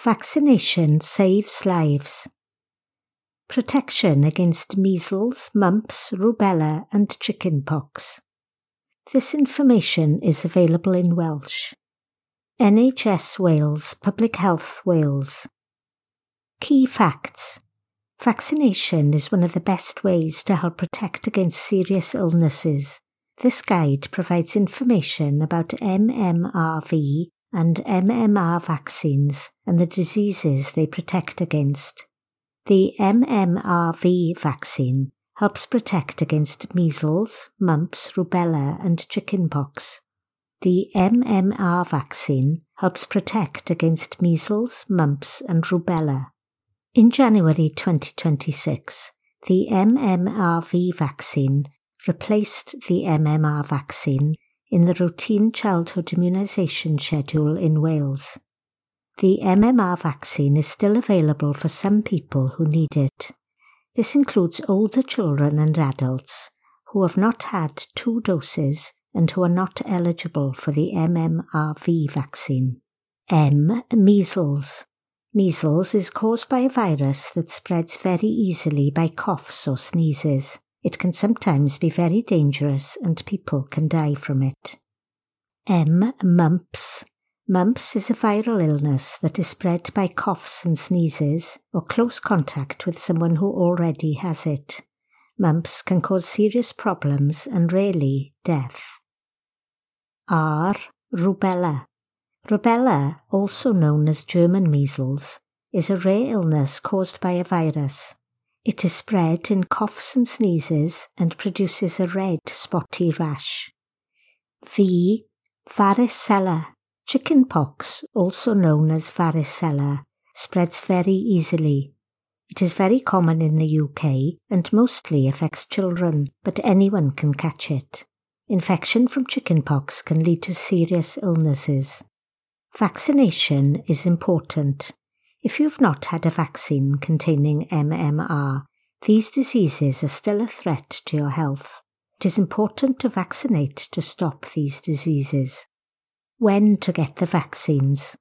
Vaccination saves lives. Protection against measles, mumps, rubella and chickenpox. This information is available in Welsh. NHS Wales, Public Health Wales. Key facts. Vaccination is one of the best ways to help protect against serious illnesses. This guide provides information about MMRV and MMR vaccines and the diseases they protect against. The MMRV vaccine helps protect against measles, mumps, rubella and chickenpox. The MMR vaccine helps protect against measles, mumps and rubella. In January 2026, the MMRV vaccine replaced the MMR vaccine in the routine childhood immunisation schedule in Wales. The MMR vaccine is still available for some people who need it. This includes older children and adults who have not had 2 doses and who are not eligible for the MMRV vaccine. Measles. Measles is caused by a virus that spreads very easily by coughs or sneezes. It can sometimes be very dangerous and people can die from it. Mumps. Mumps is a viral illness that is spread by coughs and sneezes or close contact with someone who already has it. Mumps can cause serious problems and rarely death. Rubella. Rubella, also known as German measles, is a rare illness caused by a virus. It is spread in coughs and sneezes and produces a red spotty rash. Varicella. Chickenpox, also known as varicella, spreads very easily. It is very common in the UK and mostly affects children, but anyone can catch it. Infection from chickenpox can lead to serious illnesses. Vaccination is important. If you have not had a vaccine containing MMR, these diseases are still a threat to your health. It is important to vaccinate to stop these diseases. When to get the vaccines.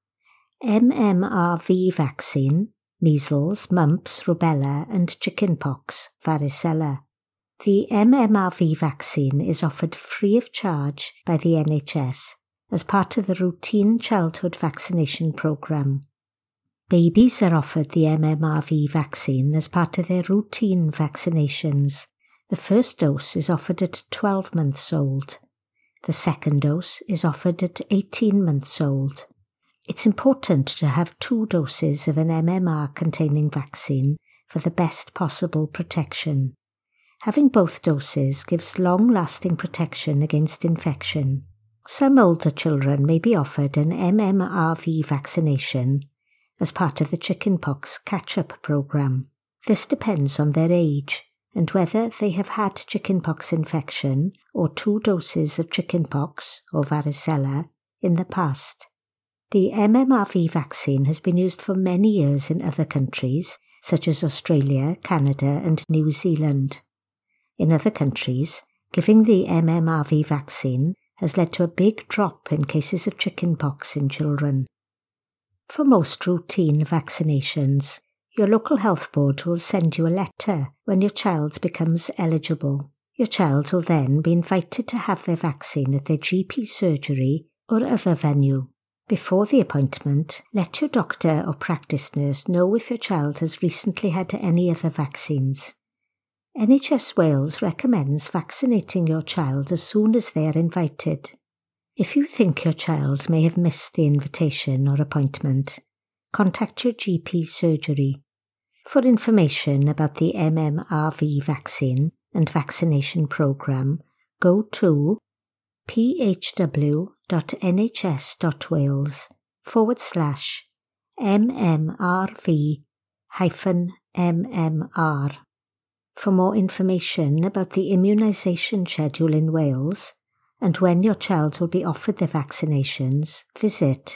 MMRV vaccine, measles, mumps, rubella and chickenpox, varicella. The MMRV vaccine is offered free of charge by the NHS as part of the routine childhood vaccination programme. Babies are offered the MMRV vaccine as part of their routine vaccinations. The first dose is offered at 12 months old. The second dose is offered at 18 months old. It's important to have 2 doses of an MMR-containing vaccine for the best possible protection. Having both doses gives long-lasting protection against infection. Some older children may be offered an MMRV vaccination as part of the chickenpox catch-up programme. This depends on their age and whether they have had chickenpox infection or 2 doses of chickenpox or varicella in the past. The MMRV vaccine has been used for many years in other countries, such as Australia, Canada and New Zealand. In other countries, giving the MMRV vaccine has led to a big drop in cases of chickenpox in children. For most routine vaccinations, your local health board will send you a letter when your child becomes eligible. Your child will then be invited to have their vaccine at their GP surgery or other venue. Before the appointment, let your doctor or practice nurse know if your child has recently had any other vaccines. NHS Wales recommends vaccinating your child as soon as they are invited. If you think your child may have missed the invitation or appointment, contact your GP surgery. For information about the MMRV vaccine and vaccination programme, go to phw.nhs.wales/MMRV-MMR. For more information about the immunisation schedule in Wales and when your child will be offered the vaccinations, visit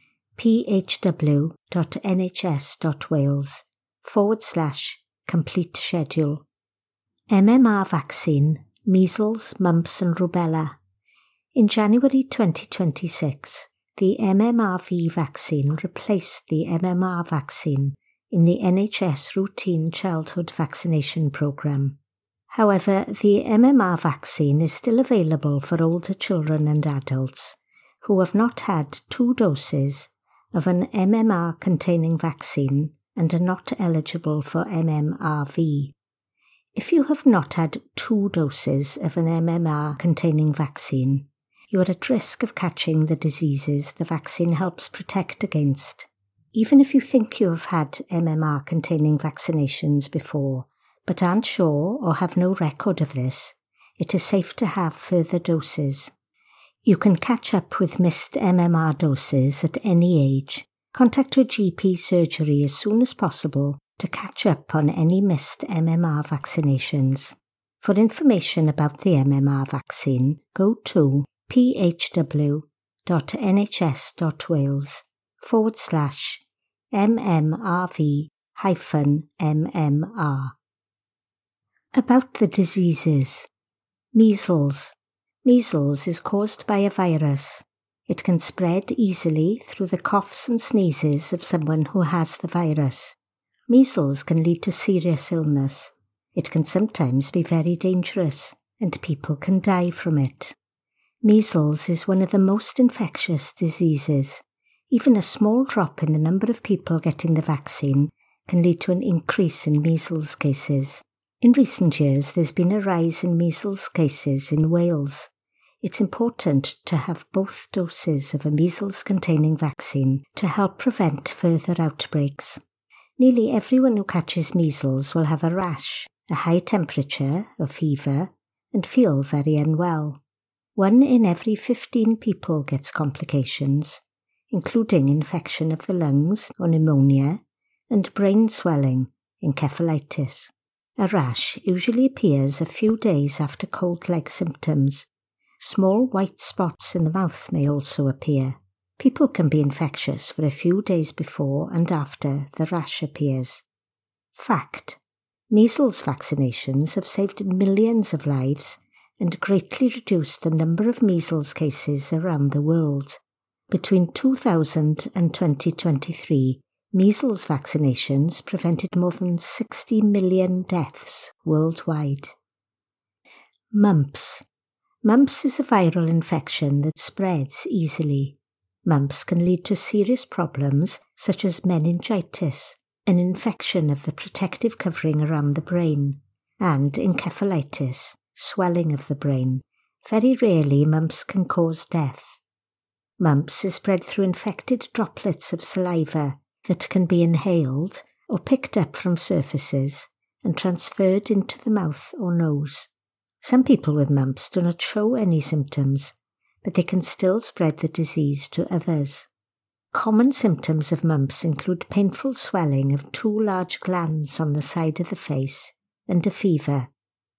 phw.nhs.wales/complete schedule. MMR vaccine, measles, mumps and rubella. In January 2026, the MMRV vaccine replaced the MMR vaccine in the NHS routine childhood vaccination programme. However, the MMR vaccine is still available for older children and adults who have not had 2 doses of an MMR-containing vaccine and are not eligible for MMRV. If you have not had 2 doses of an MMR-containing vaccine, you are at risk of catching the diseases the vaccine helps protect against. Even if you think you have had MMR-containing vaccinations before, but aren't sure or have no record of this, it is safe to have further doses. You can catch up with missed MMR doses at any age. Contact your GP surgery as soon as possible to catch up on any missed MMR vaccinations. For information about the MMR vaccine, go to phw.nhs.wales/MMRV-MMR. About the diseases. Measles. Measles is caused by a virus. It can spread easily through the coughs and sneezes of someone who has the virus. Measles can lead to serious illness. It can sometimes be very dangerous, and people can die from it. Measles is one of the most infectious diseases. Even a small drop in the number of people getting the vaccine can lead to an increase in measles cases. In recent years, there's been a rise in measles cases in Wales. It's important to have both doses of a measles-containing vaccine to help prevent further outbreaks. Nearly everyone who catches measles will have a rash, a high temperature or fever, and feel very unwell. 1 in every 15 people gets complications, including infection of the lungs or pneumonia and brain swelling, encephalitis. A rash usually appears a few days after cold leg symptoms. Small white spots in the mouth may also appear. People can be infectious for a few days before and after the rash appears. Fact: measles vaccinations have saved millions of lives and greatly reduced the number of measles cases around the world. Between 2000 and 2023, measles vaccinations prevented more than 60 million deaths worldwide. Mumps. Mumps is a viral infection that spreads easily. Mumps can lead to serious problems such as meningitis, an infection of the protective covering around the brain, and encephalitis, swelling of the brain. Very rarely, mumps can cause death. Mumps is spread through infected droplets of saliva that can be inhaled or picked up from surfaces and transferred into the mouth or nose. Some people with mumps do not show any symptoms, but they can still spread the disease to others. Common symptoms of mumps include painful swelling of 2 large glands on the side of the face and a fever.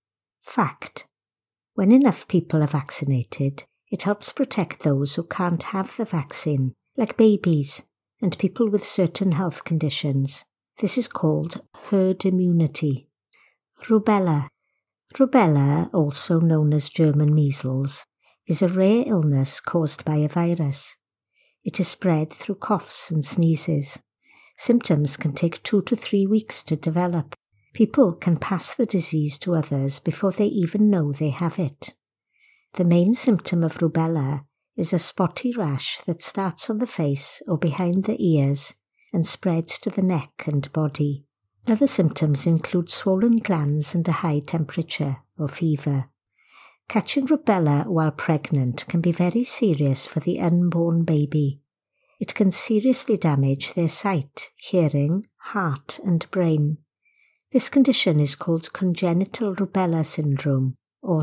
Fact: when enough people are vaccinated, it helps protect those who can't have the vaccine, like babies and people with certain health conditions. This is called herd immunity. Rubella. Rubella, also known as German measles, is a rare illness caused by a virus. It is spread through coughs and sneezes. Symptoms can take 2 to 3 weeks to develop. People can pass the disease to others before they even know they have it. The main symptom of rubella is a spotty rash that starts on the face or behind the ears and spreads to the neck and body. Other symptoms include swollen glands and a high temperature or fever. Catching rubella while pregnant can be very serious for the unborn baby. It can seriously damage their sight, hearing, heart and brain. This condition is called congenital rubella syndrome, or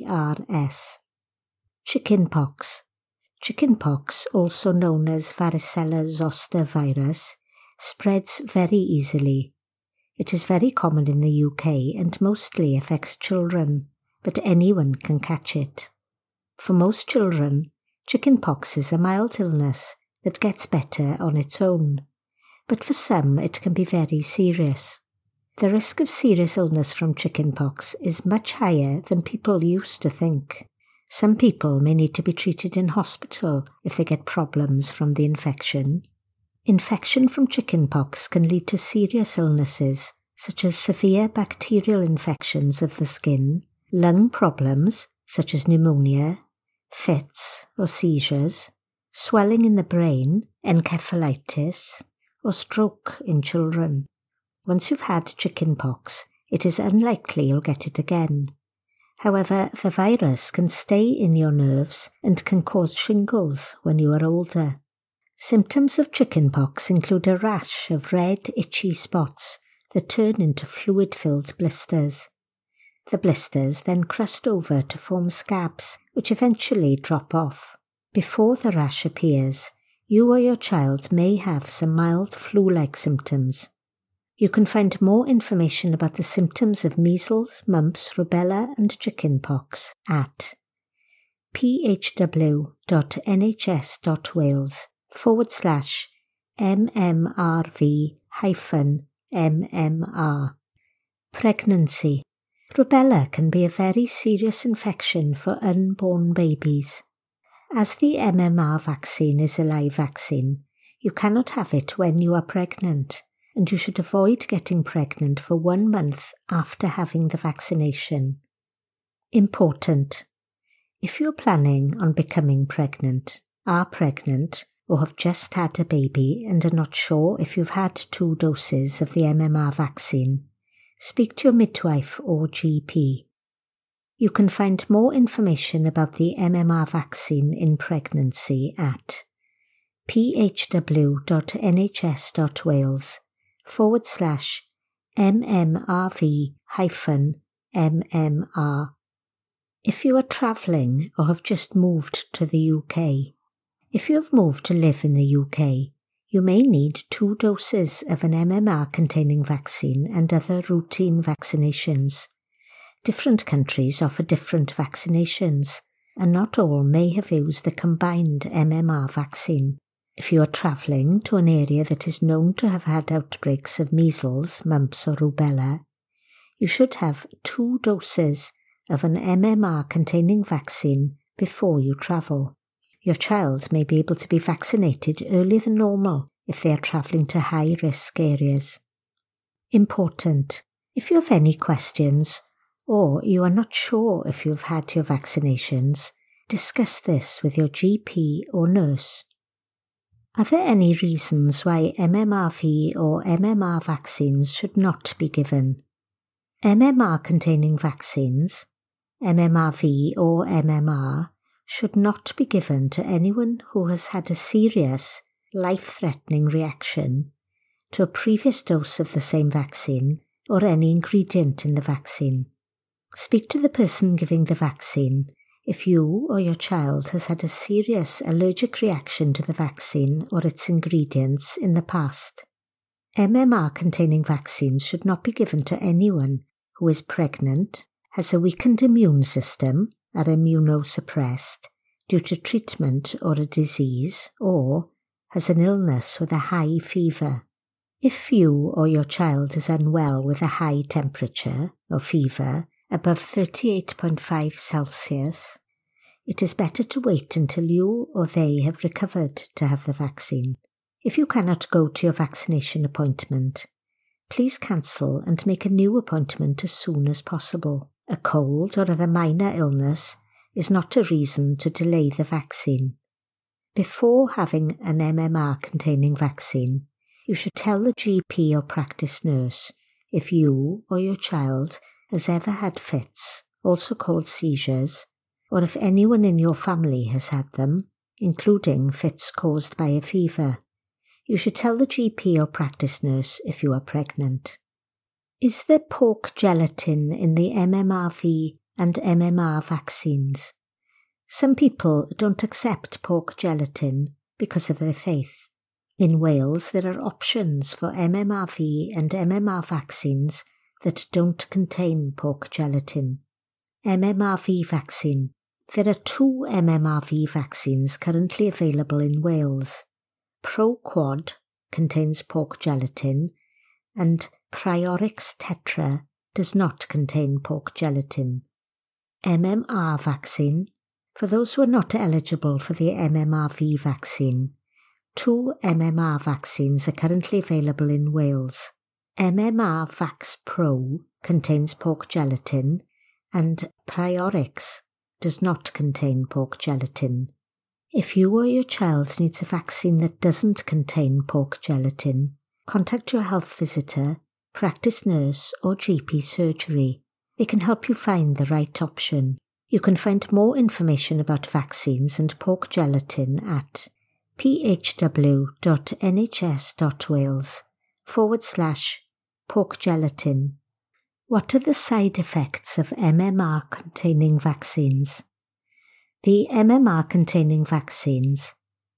CRS. Chickenpox. Chickenpox, also known as varicella zoster virus, spreads very easily. It is very common in the UK and mostly affects children, but anyone can catch it. For most children, chickenpox is a mild illness that gets better on its own, but for some it can be very serious. The risk of serious illness from chickenpox is much higher than people used to think. Some people may need to be treated in hospital if they get problems from the infection. Infection from chickenpox can lead to serious illnesses such as severe bacterial infections of the skin, lung problems such as pneumonia, fits or seizures, swelling in the brain, encephalitis, or stroke in children. Once you've had chickenpox, it is unlikely you'll get it again. However, the virus can stay in your nerves and can cause shingles when you are older. Symptoms of chickenpox include a rash of red, itchy spots that turn into fluid-filled blisters. The blisters then crust over to form scabs, which eventually drop off. Before the rash appears, you or your child may have some mild flu-like symptoms. You can find more information about the symptoms of measles, mumps, rubella and chickenpox at phwnhs.wales/mmrv-mmr. Pregnancy. Rubella can be a very serious infection for unborn babies. As the MMR vaccine is a live vaccine, you cannot have it when you are pregnant, and you should avoid getting pregnant for 1 month after having the vaccination. Important. If you're planning on becoming pregnant, are pregnant, or have just had a baby and are not sure if you've had 2 doses of the MMR vaccine, speak to your midwife or GP. You can find more information about the MMR vaccine in pregnancy at phwnh.nhs.wales/mmrv-mmr. If you are travelling or have just moved to the UK. If you have moved to live in the UK, you may need 2 doses of an MMR-containing vaccine and other routine vaccinations. Different countries offer different vaccinations, and not all may have used the combined MMR vaccine. If you are travelling to an area that is known to have had outbreaks of measles, mumps or rubella, you should have 2 doses of an MMR-containing vaccine before you travel. Your child may be able to be vaccinated earlier than normal if they are travelling to high-risk areas. Important. If you have any questions, or you are not sure if you have had your vaccinations, discuss this with your GP or nurse. Are there any reasons why MMRV or MMR vaccines should not be given? MMR-containing vaccines, MMRV or MMR, should not be given to anyone who has had a serious, life-threatening reaction to a previous dose of the same vaccine or any ingredient in the vaccine. Speak to the person giving the vaccine if you or your child has had a serious allergic reaction to the vaccine or its ingredients in the past. MMR-containing vaccines should not be given to anyone who is pregnant, has a weakened immune system, are immunosuppressed due to treatment or a disease, or has an illness with a high fever. If you or your child is unwell with a high temperature or fever above 38.5 Celsius, it is better to wait until you or they have recovered to have the vaccine. If you cannot go to your vaccination appointment, please cancel and make a new appointment as soon as possible. A cold or other minor illness is not a reason to delay the vaccine. Before having an MMR-containing vaccine, you should tell the GP or practice nurse if you or your child has ever had fits, also called seizures, or if anyone in your family has had them, including fits caused by a fever. You should tell the GP or practice nurse if you are pregnant. Is there pork gelatin in the MMRV and MMR vaccines? Some people don't accept pork gelatin because of their faith. In Wales, there are options for MMRV and MMR vaccines that don't contain pork gelatin. MMRV vaccine. There are 2 MMRV vaccines currently available in Wales. ProQuad contains pork gelatin and Priorix Tetra does not contain pork gelatin. MMR vaccine, For those who are not eligible for the MMRV vaccine, 2 MMR vaccines are currently available in Wales. MMR Vax Pro contains pork gelatin and Priorix does not contain pork gelatin. If you or your child needs a vaccine that doesn't contain pork gelatin, contact your health visitor, practice nurse or GP surgery. They can help you find the right option. You can find more information about vaccines and pork gelatin at phw.nhs.wales/pork gelatin. What are the side effects of MMR-containing vaccines? The MMR-containing vaccines,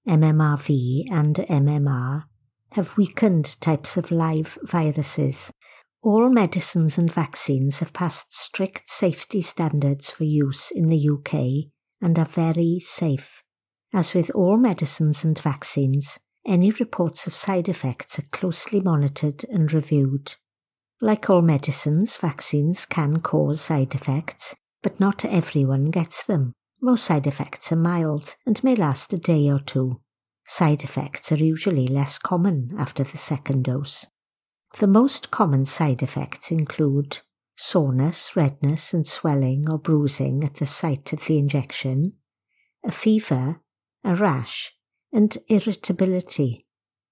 MMRV and MMR, have weakened types of live viruses. All medicines and vaccines have passed strict safety standards for use in the UK and are very safe. As with all medicines and vaccines, any reports of side effects are closely monitored and reviewed. Like all medicines, vaccines can cause side effects, but not everyone gets them. Most side effects are mild and may last a day or two. Side effects are usually less common after the second dose. The most common side effects include soreness, redness and swelling or bruising at the site of the injection, a fever, a rash, and irritability.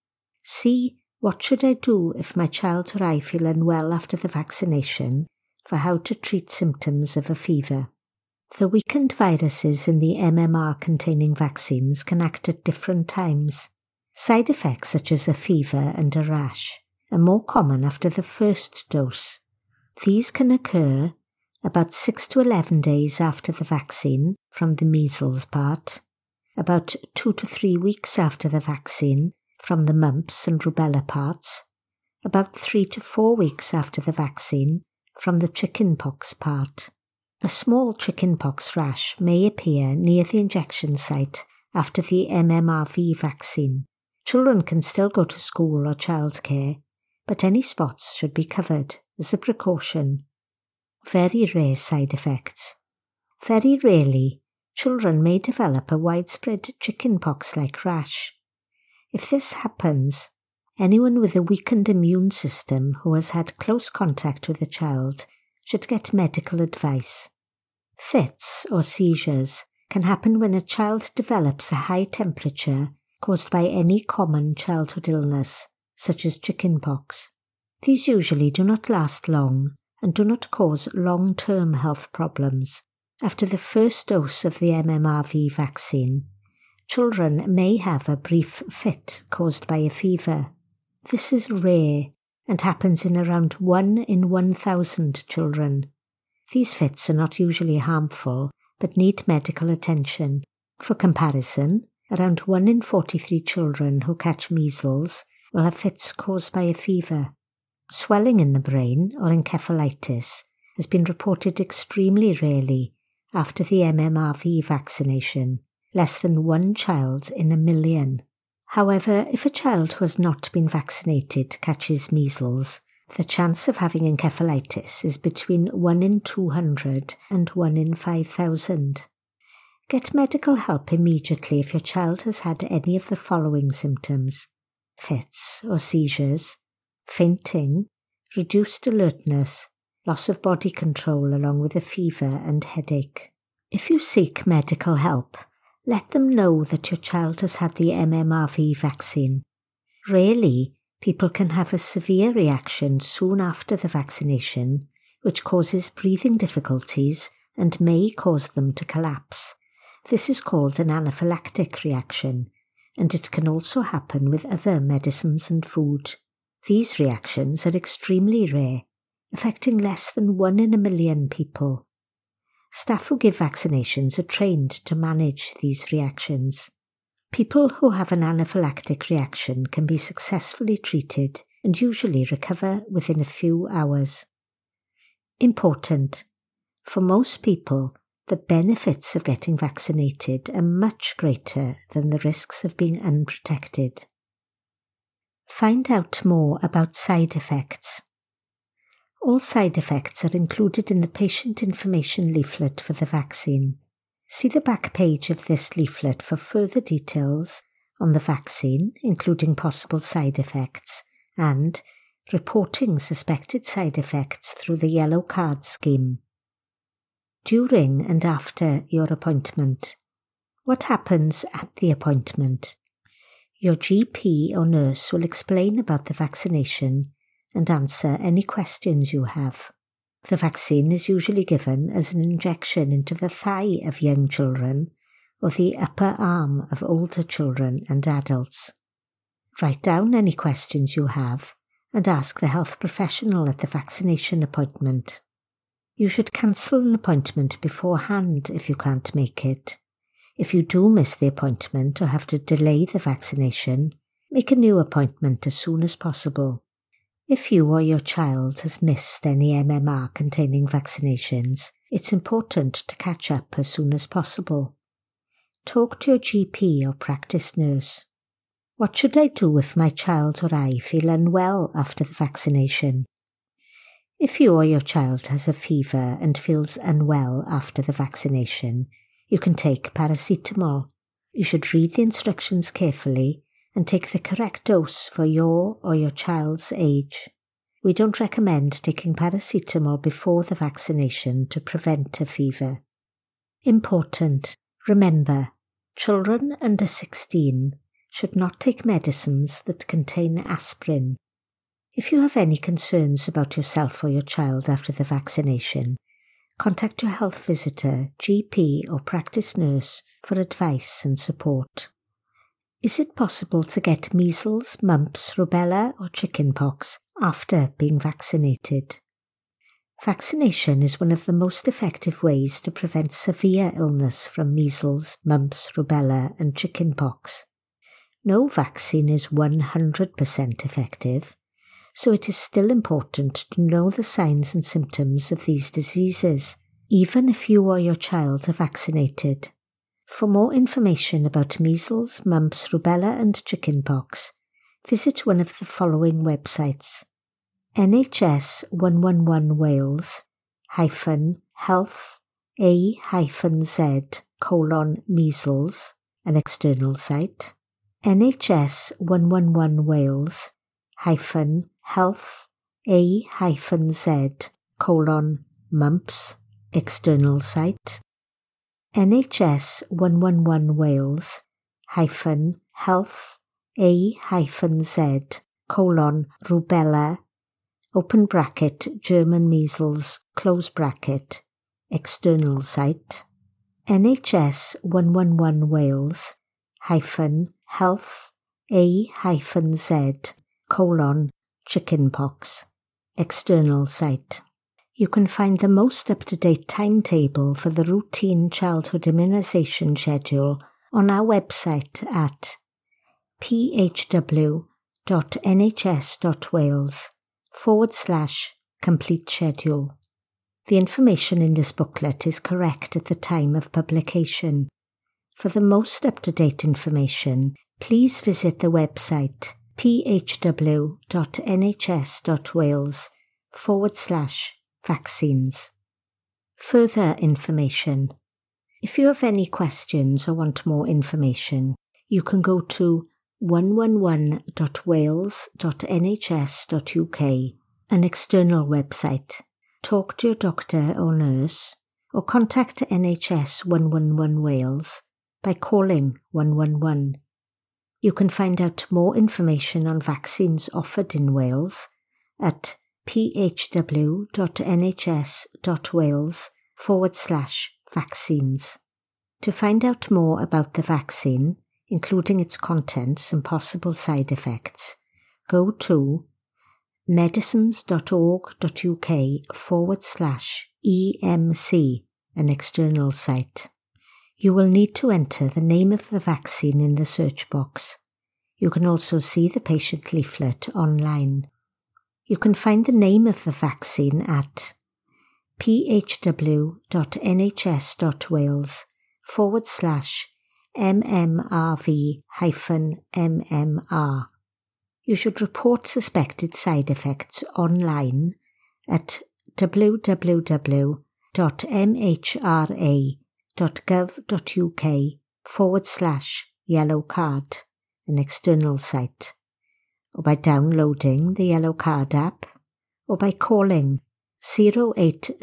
See What Should I Do If My Child or I Feel Unwell After the Vaccination for how to treat symptoms of a fever. The weakened viruses in the MMR-containing vaccines can act at different times. Side effects such as a fever and a rash are more common after the first dose. These can occur about 6 to 11 days after the vaccine from the measles part, about 2 to 3 weeks after the vaccine from the mumps and rubella parts, about 3 to 4 weeks after the vaccine from the chickenpox part. A small chickenpox rash may appear near the injection site after the MMRV vaccine. Children can still go to school or childcare, but any spots should be covered as a precaution. Very rare side effects. Very rarely, children may develop a widespread chickenpox-like rash. If this happens, anyone with a weakened immune system who has had close contact with a child should get medical advice. Fits or seizures can happen when a child develops a high temperature caused by any common childhood illness, such as chickenpox. These usually do not last long and do not cause long-term health problems. After the first dose of the MMRV vaccine, children may have a brief fit caused by a fever. This is rare and happens in around 1 in 1,000 children. These fits are not usually harmful, but need medical attention. For comparison, around 1 in 43 children who catch measles will have fits caused by a fever. Swelling in the brain, or encephalitis, has been reported extremely rarely after the MMRV vaccination, less than 1 child in a million. However, if a child who has not been vaccinated catches measles, the chance of having encephalitis is between 1 in 200 and 1 in 5,000. Get medical help immediately if your child has had any of the following symptoms: fits or seizures, fainting, reduced alertness, loss of body control along with a fever and headache. If you seek medical help, let them know that your child has had the MMRV vaccine. Rarely, people can have a severe reaction soon after the vaccination, which causes breathing difficulties and may cause them to collapse. This is called an anaphylactic reaction, and it can also happen with other medicines and food. These reactions are extremely rare, affecting less than 1 in a million people. Staff who give vaccinations are trained to manage these reactions. People who have an anaphylactic reaction can be successfully treated and usually recover within a few hours. Important. For most people, the benefits of getting vaccinated are much greater than the risks of being unprotected. Find out more about side effects. All side effects are included in the patient information leaflet for the vaccine. See the back page of this leaflet for further details on the vaccine, including possible side effects, and reporting suspected side effects through the yellow card scheme. During and after your appointment. What happens at the appointment? Your GP or nurse will explain about the vaccination and answer any questions you have. The vaccine is usually given as an injection into the thigh of young children or the upper arm of older children and adults. Write down any questions you have and ask the health professional at the vaccination appointment. You should cancel an appointment beforehand if you can't make it. If you do miss the appointment or have to delay the vaccination, make a new appointment as soon as possible. If you or your child has missed any MMR containing vaccinations, it's important to catch up as soon as possible. Talk to your GP or practice nurse. What should I do if my child or I feel unwell after the vaccination? If you or your child has a fever and feels unwell after the vaccination, you can take paracetamol. You should read the instructions carefully and take the correct dose for your or your child's age. We don't recommend taking paracetamol before the vaccination to prevent a fever. Important. Remember, children under 16 should not take medicines that contain aspirin. If you have any concerns about yourself or your child after the vaccination, contact your health visitor, GP or practice nurse for advice and support. Is it possible to get measles, mumps, rubella or chickenpox after being vaccinated? Vaccination is one of the most effective ways to prevent severe illness from measles, mumps, rubella and chickenpox. No vaccine is 100% effective, so it is still important to know the signs and symptoms of these diseases, even if you or your child are vaccinated. For more information about measles, mumps, rubella and chickenpox, visit one of the following websites: NHS 111 Wales -health-a-z:-measles, an external site, NHS 111 Wales -health-a-z:-mumps, external site, NHS 111 Wales -health-a-z:-rubella, open bracket, German measles, close bracket, external site, NHS 111 Wales -health-a-z:-chickenpox, external site. You can find the most up-to-date timetable for the routine childhood immunisation schedule on our website at phw.nhs.wales/complete schedule. The information in this booklet is correct at the time of publication. For the most up-to-date information, please visit the website phw.nhs.wales/vaccines. Further information. If you have any questions or want more information, you can go to 111.wales.nhs.uk, an external website. Talk to your doctor or nurse, or contact NHS 111 Wales by calling 111. You can find out more information on vaccines offered in Wales at phw.nhs.wales/vaccines. To find out more about the vaccine, including its contents and possible side effects, go to medicines.org.uk/EMC, an external site. You will need to enter the name of the vaccine in the search box. You can also see the patient leaflet online. You can find the name of the vaccine at phw.nhs.wales/mmrv-mmr. You should report suspected side effects online at www.mhra.gov.uk. nhs.gov.uk/yellow card, an external site, or by downloading the Yellow Card app, or by calling 0800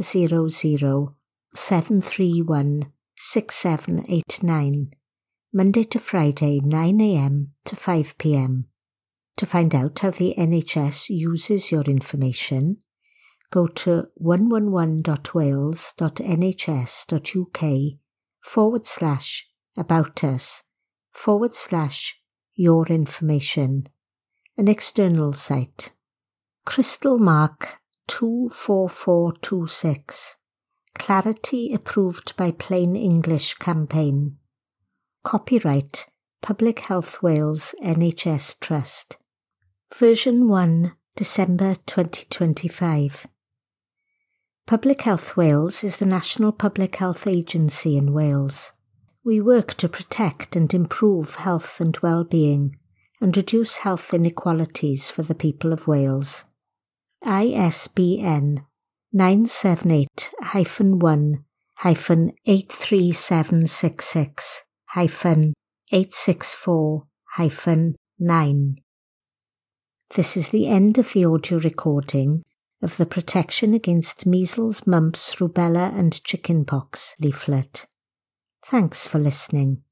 731 6789, Monday to Friday 9 a.m. to 5 p.m. To find out how the NHS uses your information, go to 111.wales.nhs.uk/about us/your information, an external site. Crystal Mark 24426, Clarity Approved by Plain English Campaign. Copyright Public Health Wales NHS Trust. Version 1, December 2025. Public Health Wales is the national public health agency in Wales. We work to protect and improve health and well-being and reduce health inequalities for the people of Wales. ISBN 978-1-83766-864-9. This is the end of the audio recording of the Protection Against Measles, Mumps, Rubella and Chickenpox leaflet. Thanks for listening.